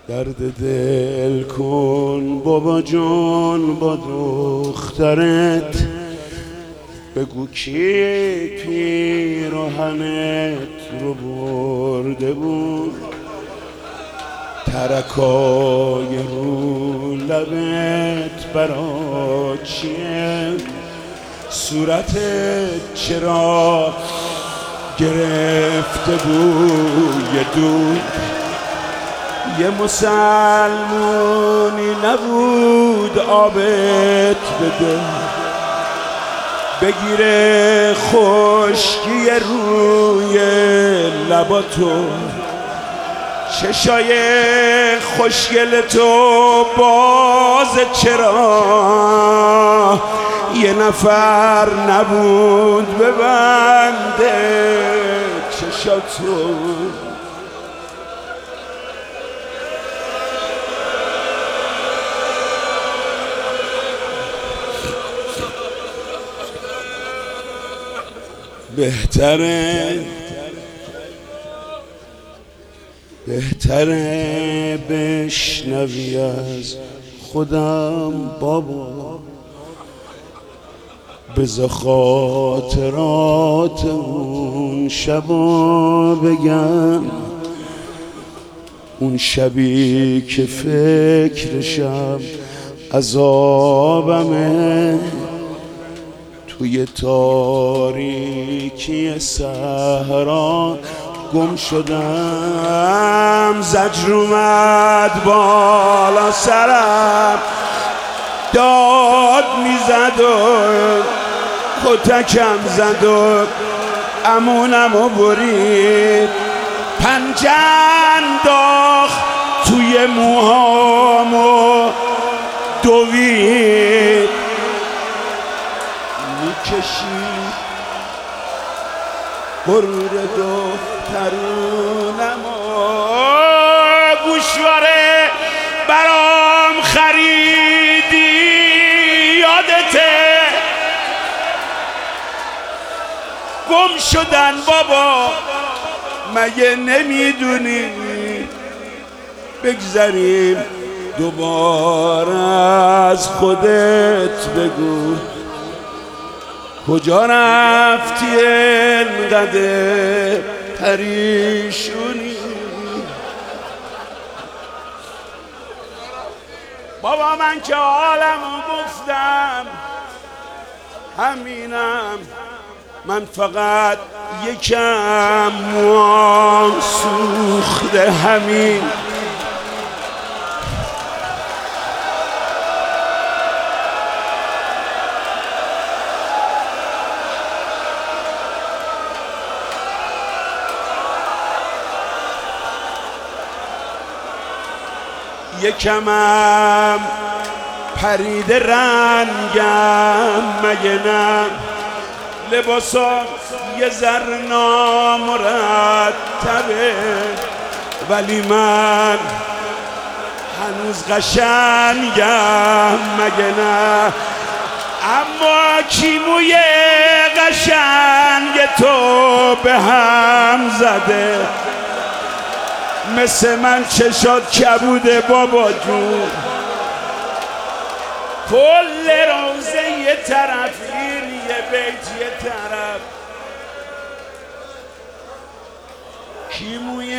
درد دل کن بابا جان با دخترت، بگو کی پیراهنت رو برده بود، ترکای رو لبت برا چیه، صورتت چرا گرفته بوی دود، یه مسلمونی نبود آبت بده، بگیره خشکی روی لباتو، چشای خوشگل تو باز چرا یه نفر نبود ببنده چشاتو. بهتره بشنوی از خودم بابا، بذار خاطرات اون شبا بگم، اون شبی که فکرشم عذابمه، توی تاریکی صحرا گم شدم، زجر اومد بالا سرم داد میزد و کتکم زد و امونمو برید، پنجه انداخت توی موهامو دوید، میکشید غرور دخترونمو، گوشواره برام خریدی یادته، گم شدن بابا مگه نمیدونی، بگذریم دوباره از خودت بگو، کجا رفتی انقدر پریشونی، بابا من که حالمو گفتم همینم، من فقط یکم موام سوخته همین، یکمم پرید رنگم مگه نه، لباسام یه ذره نامرتبه، ولی من هنوز قشنگم مگه نه، اما کی موی قشنگ تو به هم زده، مثل من چشات کبوده بابا جون، کل روزه یه طرف گیر یه بیت یه طرف، کی موی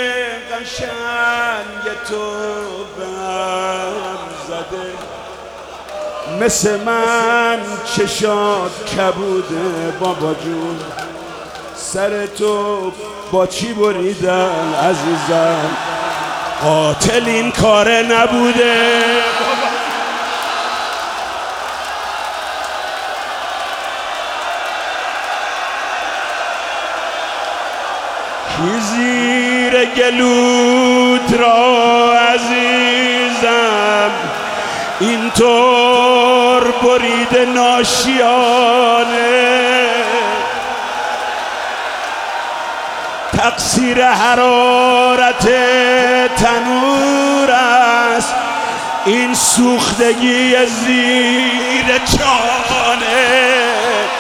قشنگ تو به هم زده، مثل من چشات کبوده بابا جون، سر تو با چی بریدن عزیزم، قاتل این کاره نبوده، کی زیر گلوت را عزیزم اینطور برید ناشیانه، تقصیر حرارت تنور است این سوختگی زیر چانه،